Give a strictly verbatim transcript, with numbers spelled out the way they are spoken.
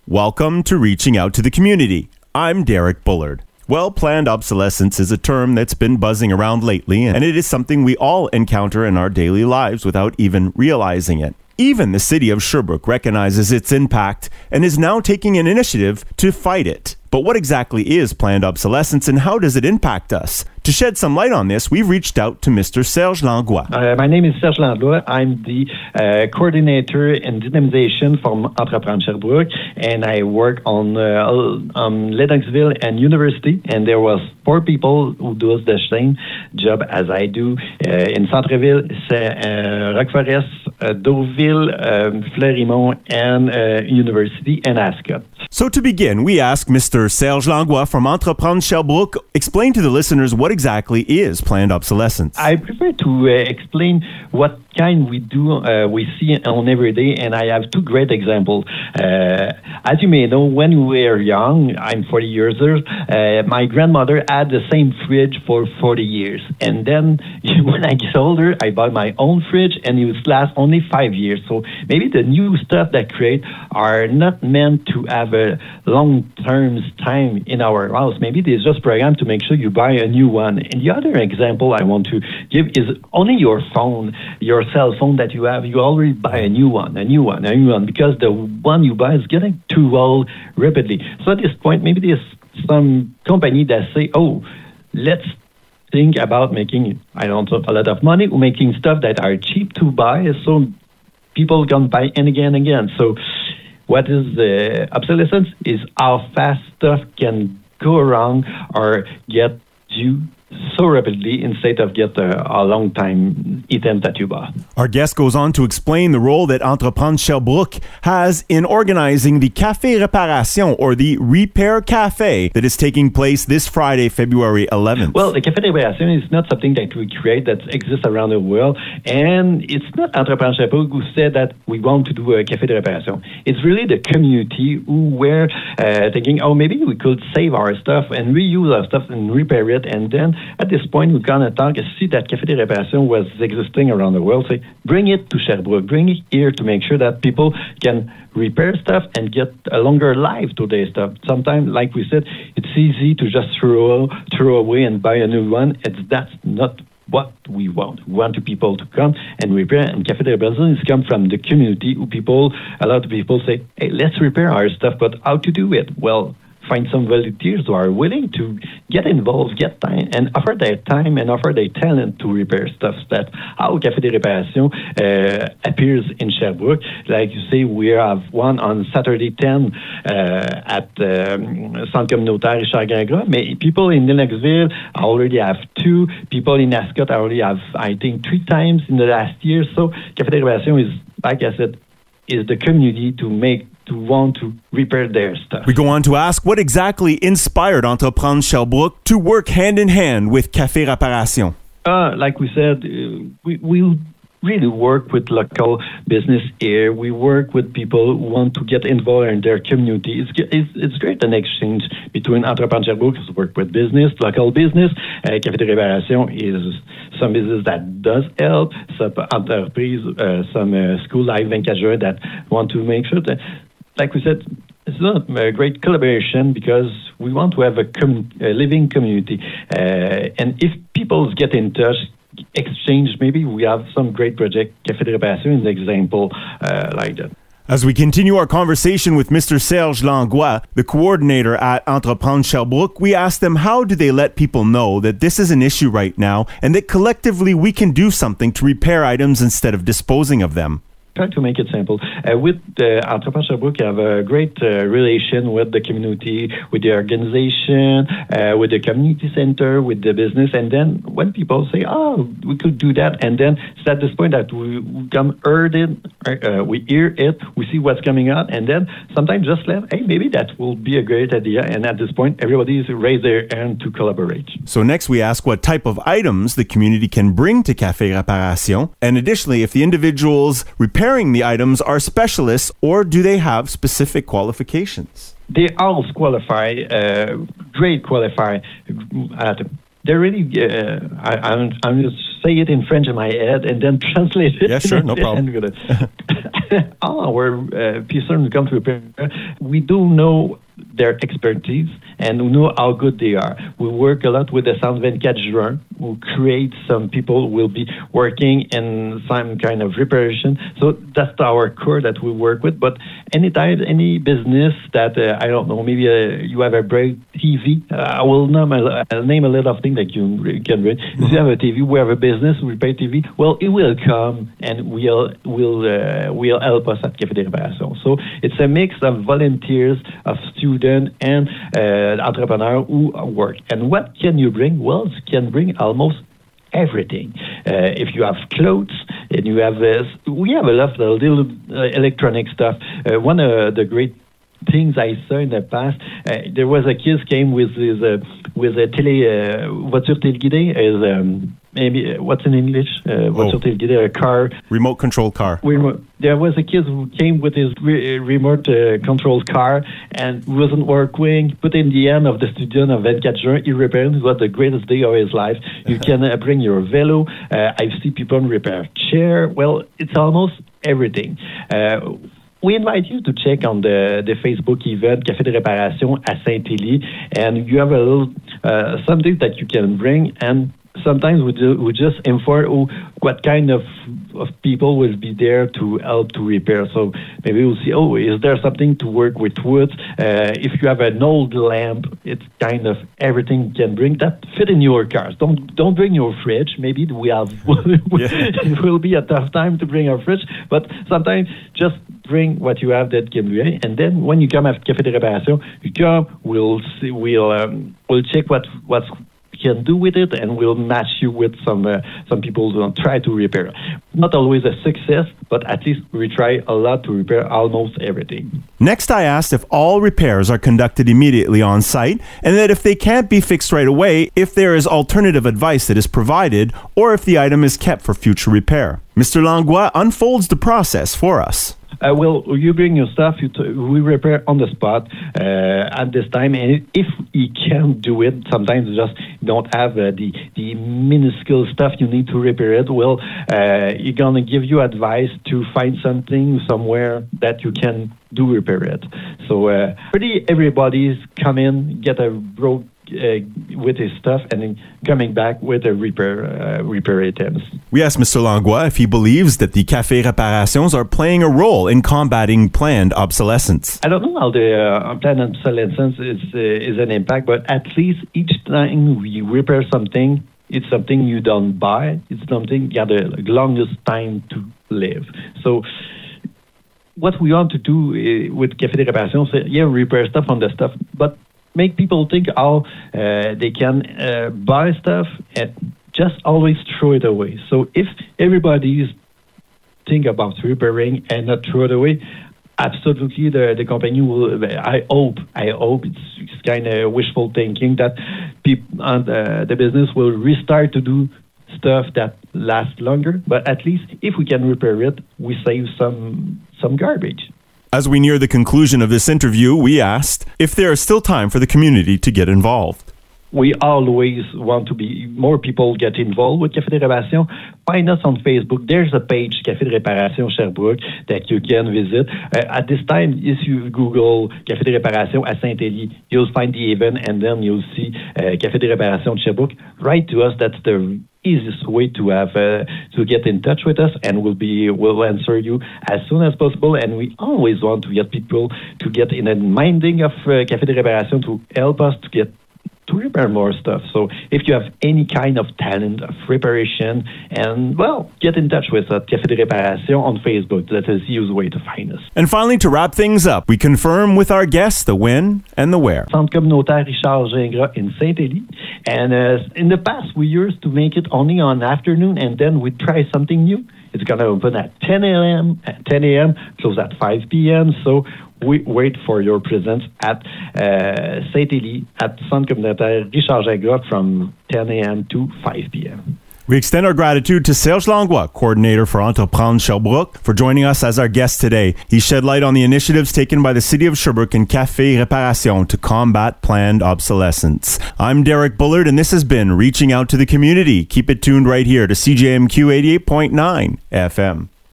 Welcome to Reaching Out to the Community. I'm Derek Bullard. Well, planned obsolescence is a term that's been buzzing around lately, and it is something we all encounter in our daily lives without even realizing it. Even the city of Sherbrooke recognizes its impact and is now taking an initiative to fight it. But what exactly is planned obsolescence and how does it impact us? To shed some light on this, we've reached out to Mister Serge Langlois. Uh, my name is Serge Langlois. I'm the uh, coordinator in dynamization from Entreprendre Sherbrooke, and I work on uh, um, Lennoxville and University, and there was four people who do the same job as I do uh, in Centreville, uh, Rock Forest, uh, Deauville, um, Fleurimont, and uh, University, and Ascot. So to begin, we ask Mister Serge Langlois from Entreprendre Sherbrooke, explain to the listeners what exactly is planned obsolescence. I prefer to uh, explain what kind we do, uh, we see on every day, and I have two great examples. Uh, as you may know, when we were young, I'm forty years old, uh, my grandmother had the same fridge for forty years. And then when I get older, I buy my own fridge, and it would last only five years. So maybe the new stuff that create are not meant to have a long-term time in our house. Maybe they're just programmed to make sure you buy a new one. And the other example I want to give is only your phone, your cell phone that you have, you already buy a new one, a new one, a new one, because the one you buy is getting too old rapidly. So at this point, maybe there's some company that say, oh, let's think about making, I don't know, a lot of money, or making stuff that are cheap to buy, so people can buy and again and again. So what is uh, obsolescence is how fast stuff can go wrong or get due so rapidly instead of get a, a long time item that you bought. Our guest goes on to explain the role that Entreprendre Sherbrooke has in organizing the Café Réparation, or the Repair Café, that is taking place this Friday, February eleventh. Well, the Café Réparation is not something that we create that exists around the world, and it's not Entreprendre Sherbrooke who said that we want to do a Café de Réparation. It's really the community who were uh, thinking, oh, maybe we could save our stuff and reuse our stuff and repair it, and then at this point, we're going to talk, see that Café de Réparation was existing around the world. Say, bring it to Sherbrooke, bring it here to make sure that people can repair stuff and get a longer life to their stuff. Sometimes, like we said, it's easy to just throw, throw away and buy a new one. It's that's not what we want. We want people to come and repair, and Café de Réparation is come from the community who people, a lot of people say, hey, let's repair our stuff, but how to do it? Well, find some volunteers who are willing to get involved, get time, and offer their time and offer their talent to repair stuff. That's how Café de Réparation uh, appears in Sherbrooke. Like you say, we have one on Saturday ten uh, at um, Centre Communautaire Richard Gingras. Mais people in Lennoxville already have two. People in Ascot already have, I think, three times in the last year. So Café de Réparation is, like I said, is the community to make to want to repair their stuff. We go on to ask what exactly inspired Entreprendre Sherbrooke to work hand in hand with Café Réparation. Uh, like we said, uh, we, we really work with local business here. We work with people who want to get involved in their community. It's it's, it's great an exchange between Entreprendre Sherbrooke, who work with business, local business. Uh, Café de Réparation is some business that does help, some entreprise, uh, some uh, school like twenty-quatre juin that want to make sure that, like we said, it's not a great collaboration because we want to have a, com- a living community. Uh, and if people get in touch, exchange, maybe we have some great project. Café de Réparation is an example uh, like that. As we continue our conversation with Mister Serge Langlois, the coordinator at Entreprendre Sherbrooke, we asked them how do they let people know that this is an issue right now and that collectively we can do something to repair items instead of disposing of them. Try to make it simple. Uh, with uh, Entreprendre Sherbrooke, we have a great uh, relation with the community, with the organization, uh, with the community center, with the business. And then when people say, oh, we could do that, and then it's at this point that we, we come heard it, uh, we hear it, we see what's coming out, and then sometimes just let, hey, maybe that will be a great idea. And at this point, everybody's raised their hand to collaborate. So next we ask what type of items the community can bring to Café Réparation, and additionally, if the individuals repairing the items are specialists or do they have specific qualifications? They all qualify, uh, great qualify. Uh, they're really, uh, I, I'm, I'm going to say it in French in my head and then translate it. Yeah, sure, no problem. all our uh, persons who come to repair, we do know their expertise and we know how good they are. We work a lot with the Centre twenty-quatre Juin, who create some people who will be working in some kind of reparation. So that's our core that we work with. But anytime, any business that, uh, I don't know, maybe uh, you have a break T V, uh, I will name a, I'll name a lot of things that you can read. Mm-hmm. If you have a T V, we have a business, we repair T V, well, it will come and will will uh, will help us at Café des Réparations. So it's a mix of volunteers, of students, and uh, entrepreneurs who work. And what can you bring? Well, you can bring almost everything. Uh, if you have clothes and you have this, we have a lot of little uh, electronic stuff. Uh, one of the great things I saw in the past, uh, there was a kid came with his uh, with a télé uh, voiture téléguidée, is um, maybe uh, what's in English? Uh, voiture oh. téléguidée, a car, remote controlled car. Remote. There was a kid who came with his re- remote uh, controlled car and wasn't working. Put in the end of the studio of twenty-quatre Juin, he repaired. It was the greatest day of his life. You can uh, bring your velo. Uh, I've seen people repair chair. Well, it's almost everything. Uh, We invite you to check on the, the Facebook event Café de Réparation à Saint-Élie, and you have a little uh, something that you can bring. And sometimes we do, we just inform oh, what kind of of people will be there to help to repair. So maybe we'll see. Oh, is there something to work with wood? Uh, if you have an old lamp, it's kind of everything you can bring that fit in your cars. Don't don't bring your fridge. Maybe we have it will be a tough time to bring our fridge, but sometimes just bring what you have that can be, and then when you come at Café de Réparation, you come, we'll see, we'll um, we'll check what what you can do with it, and we'll match you with some uh, some people who try to repair. Not always a success, but at least we try a lot to repair almost everything. Next, I asked if all repairs are conducted immediately on site, and that if they can't be fixed right away, if there is alternative advice that is provided, or if the item is kept for future repair. Mister Langlois unfolds the process for us. Uh, well, you bring your stuff, you t- we repair on the spot uh, at this time, and if you can't do it, sometimes you just don't have uh, the the minuscule stuff you need to repair it. Well, uh, you're gonna give you advice to find something somewhere that you can do repair it. So, uh, pretty everybody's come in, get a broke Uh, with his stuff, and then coming back with a repair uh, repair items. We asked Mister Langlois if he believes that the Café Réparations are playing a role in combating planned obsolescence. I don't know how the uh, planned obsolescence is uh, is an impact, but at least each time we repair something, it's something you don't buy. It's something you have the longest time to live. So what we want to do uh, with Café de Réparation is, yeah, repair stuff on the stuff, but make people think how uh, they can uh, buy stuff and just always throw it away. So if everybody is think about repairing and not throw it away, absolutely the, the company will, I hope, I hope it's, it's kind of wishful thinking that people and uh, the business will restart to do stuff that lasts longer. But at least if we can repair it, we save some some garbage. As we near the conclusion of this interview, we asked if there is still time for the community to get involved. We always want to be more people get involved with Café de Réparation. Find us on Facebook. There's a page, Café de Réparation Sherbrooke, that you can visit. Uh, at this time, if you Google Café de Réparation à Saint-Élie, you'll find the event, and then you'll see uh, Café de Réparation Sherbrooke. Write to us. That's the easiest way to have uh, to get in touch with us, and we'll be we'll answer you as soon as possible. And we always want to get people to get in a minding of uh, Café de Réparation to help us to get to repair more stuff. So if you have any kind of talent of reparation, and well, get in touch with us at Café de Réparation on Facebook. That's the easiest way to find us. And finally, to wrap things up, we confirm with our guests the when and the where. Centre communautaire Richard Gingras in Saint-Élie. And uh, in the past, we used to make it only on afternoon, and then we try something new. It's going to open at ten a.m., at ten a.m., close at five p.m. So we wait for your presence at uh, Saint-Élie at Centre communautaire Richard Gingras from ten a.m. to five p.m. We extend our gratitude to Serge Langlois, coordinator for Entreprendre Sherbrooke, for joining us as our guest today. He shed light on the initiatives taken by the City of Sherbrooke and Café Réparation to combat planned obsolescence. I'm Derek Bullard, and this has been Reaching Out to the Community. Keep it tuned right here to C J M Q eighty-eight point nine F M.